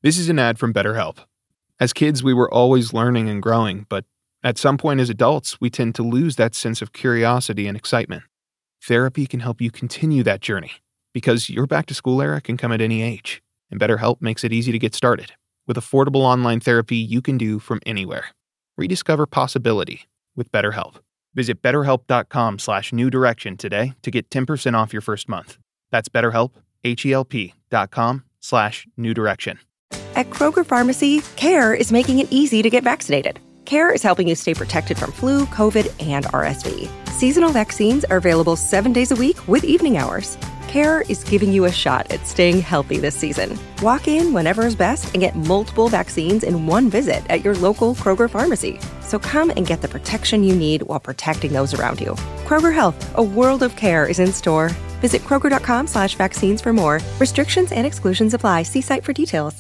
This is an ad from BetterHelp. As kids, we were always learning and growing, but at some point as adults, we tend to lose that sense of curiosity and excitement. Therapy can help you continue that journey, because your back-to-school era can come at any age, and BetterHelp makes it easy to get started with affordable online therapy you can do from anywhere. Rediscover possibility with BetterHelp. Visit BetterHelp.com/New Direction today to get 10% off your first month. That's BetterHelp, HELP.com/New Direction. At Kroger Pharmacy, CARE is making it easy to get vaccinated. CARE is helping you stay protected from flu, COVID, and RSV. Seasonal vaccines are available 7 days a week with evening hours. CARE is giving you a shot at staying healthy this season. Walk in whenever is best and get multiple vaccines in one visit at your local Kroger Pharmacy. So come and get the protection you need while protecting those around you. Kroger Health, a world of care is in store. Visit Kroger.com/vaccines for more. Restrictions and exclusions apply. See site for details.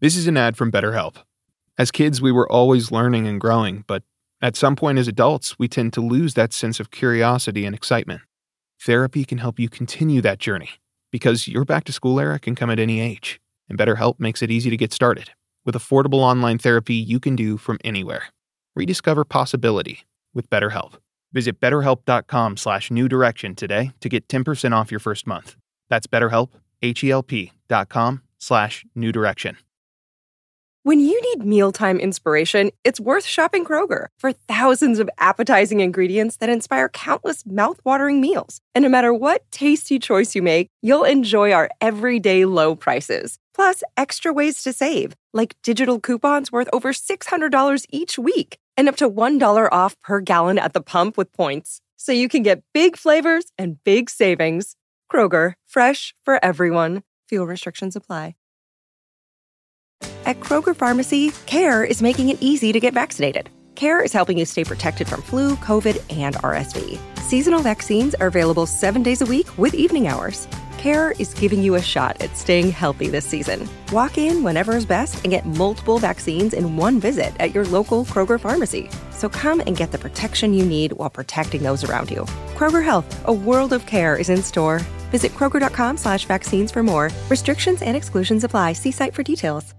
This is an ad from BetterHelp. As kids, we were always learning and growing, but at some point as adults, we tend to lose that sense of curiosity and excitement. Therapy can help you continue that journey because your back-to-school era can come at any age, and BetterHelp makes it easy to get started with affordable online therapy you can do from anywhere. Rediscover possibility with BetterHelp. Visit BetterHelp.com/New Direction today to get 10% off your first month. That's BetterHelp, HELP.com/New Direction. When you need mealtime inspiration, it's worth shopping Kroger for thousands of appetizing ingredients that inspire countless mouth-watering meals. And no matter what tasty choice you make, you'll enjoy our everyday low prices. Plus, extra ways to save, like digital coupons worth over $600 each week and up to $1 off per gallon at the pump with points. So you can get big flavors and big savings. Kroger, fresh for everyone. Fuel restrictions apply. At Kroger Pharmacy, CARE is making it easy to get vaccinated. CARE is helping you stay protected from flu, COVID, and RSV. Seasonal vaccines are available 7 days a week with evening hours. CARE is giving you a shot at staying healthy this season. Walk in whenever is best and get multiple vaccines in one visit at your local Kroger Pharmacy. So come and get the protection you need while protecting those around you. Kroger Health, a world of care is in store. Visit Kroger.com/vaccines for more. Restrictions and exclusions apply. See site for details.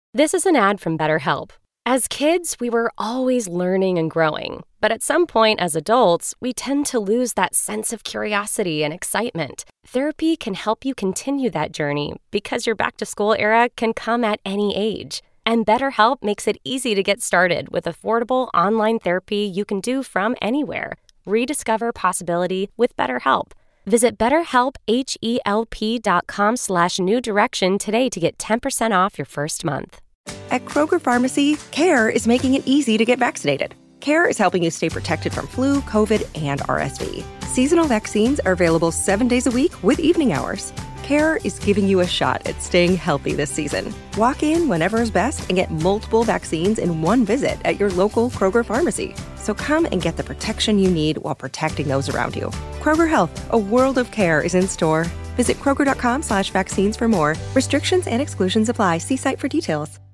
This is an ad from BetterHelp. As kids, we were always learning and growing. But at some point as adults, we tend to lose that sense of curiosity and excitement. Therapy can help you continue that journey because your back-to-school era can come at any age. And BetterHelp makes it easy to get started with affordable online therapy you can do from anywhere. Rediscover possibility with BetterHelp. Visit BetterHelp.com/New Direction today to get 10% off your first month. At Kroger Pharmacy, CARE is making it easy to get vaccinated. CARE is helping you stay protected from flu, COVID, and RSV. Seasonal vaccines are available 7 days a week with evening hours. CARE is giving you a shot at staying healthy this season. Walk in whenever is best and get multiple vaccines in one visit at your local Kroger Pharmacy. So come and get the protection you need while protecting those around you. Kroger Health, a world of care is in store. Visit Kroger.com/vaccines for more. Restrictions and exclusions apply. See site for details.